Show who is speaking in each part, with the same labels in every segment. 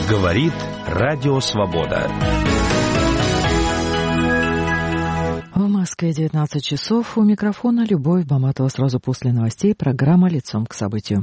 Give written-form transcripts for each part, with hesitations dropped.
Speaker 1: Говорит Радио Свобода.
Speaker 2: В Москве 19 часов. У микрофона Любовь Баматова. Сразу после новостей программа «Лицом к событию».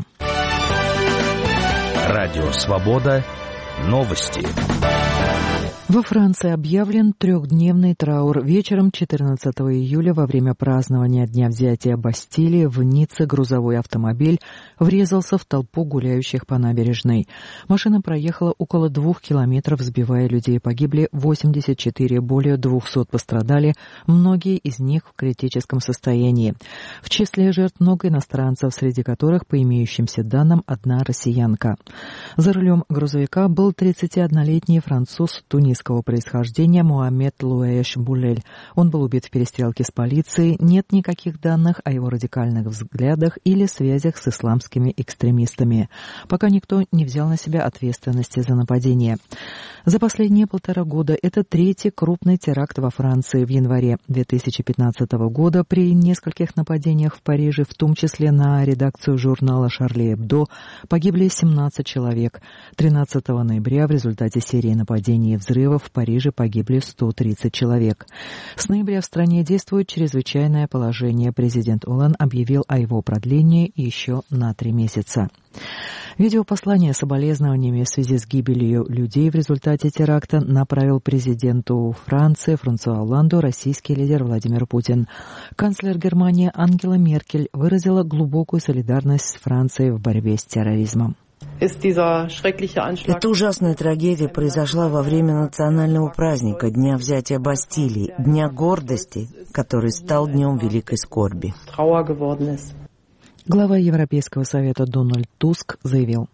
Speaker 1: Радио Свобода. Новости.
Speaker 2: Во Франции объявлен трехдневный траур. Вечером 14 июля во время празднования Дня взятия Бастилии в Ницце грузовой автомобиль врезался в толпу гуляющих по набережной. Машина проехала около 2 километров, сбивая людей. Погибли 84, более 200 пострадали, многие из них в критическом состоянии. В числе жертв много иностранцев, среди которых, по имеющимся данным, одна россиянка. За рулем грузовика был 31-летний француз тунисского происхождения Муаммед Луэш Булель. Он был убит в перестрелке с полицией. Нет никаких данных о его радикальных взглядах или связях с исламскими экстремистами. Пока никто не взял на себя ответственности за нападение. За последние 1,5 года это третий крупный теракт во Франции. В январе 2015 года при нескольких нападениях в Париже, в том числе на редакцию журнала «Шарли Эбдо», погибли 17 человек. 13 ноября в результате серии нападений и взрывов в Париже погибли 130 человек. С ноября в стране действует чрезвычайное положение. Президент Олланд объявил о его продлении еще на 3 месяца. Видеопослание с соболезнованиями в связи с гибелью людей в результате теракта направил президенту Франции Франсуа Олланду российский лидер Владимир Путин. Канцлер Германии Ангела Меркель выразила глубокую солидарность с Францией в борьбе с терроризмом.
Speaker 3: Эта ужасная трагедия произошла во время национального праздника Дня взятия Бастилии, Дня гордости, который стал днем великой скорби.
Speaker 2: Глава Европейского совета Дональд Туск заявил: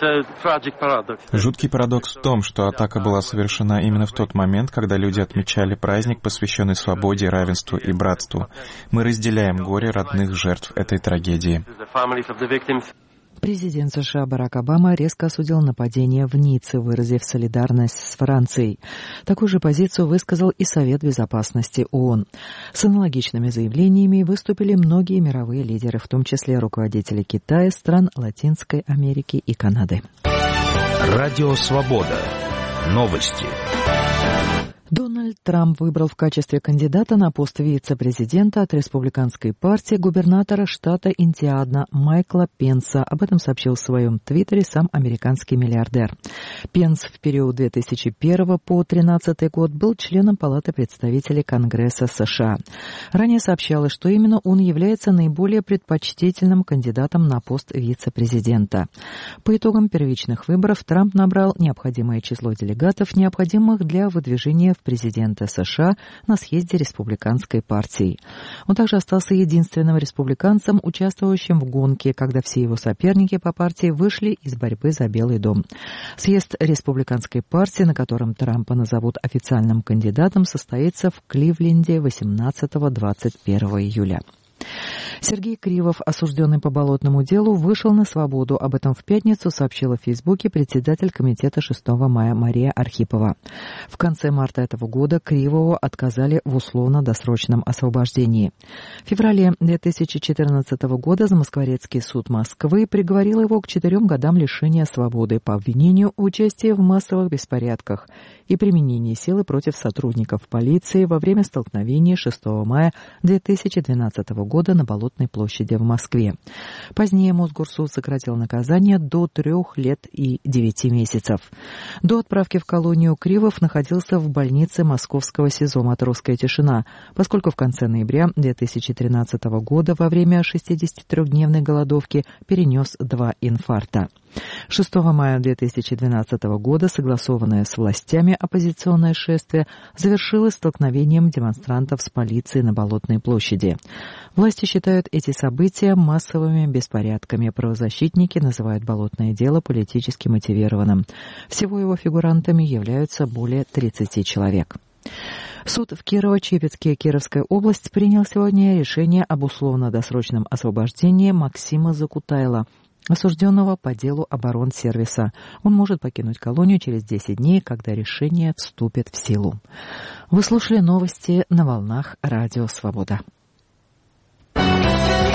Speaker 4: Жуткий парадокс в том, что атака была совершена именно в тот момент, когда люди отмечали праздник, посвященный свободе, равенству и братству. Мы разделяем горе родных жертв этой трагедии.
Speaker 2: Президент США Барак Обама резко осудил нападение в Ницце, выразив солидарность с Францией. Такую же позицию высказал и Совет Безопасности ООН. С аналогичными заявлениями выступили многие мировые лидеры, в том числе руководители Китая, стран Латинской Америки и Канады.
Speaker 1: Радио Свобода. Новости.
Speaker 2: Дональд Трамп выбрал в качестве кандидата на пост вице-президента от республиканской партии губернатора штата Индиана Майкла Пенса. Об этом сообщил в своем твиттере сам американский миллиардер. Пенс в период 2001 по 2013 год был членом Палаты представителей Конгресса США. Ранее сообщалось, что именно он является наиболее предпочтительным кандидатом на пост вице-президента. По итогам первичных выборов Трамп набрал необходимое число делегатов, необходимых для выдвижения в президента США на съезде республиканской партии. Он также остался единственным республиканцем, участвующим в гонке, когда все его соперники по партии вышли из борьбы за Белый дом. Съезд республиканской партии, на котором Трампа назовут официальным кандидатом, состоится в Кливленде 18-21 июля. Сергей Кривов, осужденный по болотному делу, вышел на свободу. Об этом в пятницу сообщила в Фейсбуке председатель комитета 6 мая Мария Архипова. В конце марта этого года Кривову отказали в условно-досрочном освобождении. В феврале 2014 года Замоскворецкий суд Москвы приговорил его к 4 годам лишения свободы по обвинению в участии в массовых беспорядках и применении силы против сотрудников полиции во время столкновений 6 мая 2012 года на Болотной площади в Москве. Позднее Мосгорсуд сократил наказание до 3 лет и 9 месяцев. До отправки в колонию Кривов находился в больнице московского СИЗО «Матросская тишина», поскольку в конце ноября 2013 года во время 63-дневной голодовки перенес 2 инфаркта. 6 мая 2012 года согласованное с властями оппозиционное шествие завершилось столкновением демонстрантов с полицией на Болотной площади. Власти считают эти события массовыми беспорядками. Правозащитники называют болотное дело политически мотивированным. Всего его фигурантами являются более 30 человек. Суд в Кирово-Чепецке, Кировская область, принял сегодня решение об условно-досрочном освобождении Максима Закутайла, осужденного по делу оборонсервиса. Он может покинуть колонию через 10 дней, когда решение вступит в силу. Вы слушали новости на волнах Радио Свобода.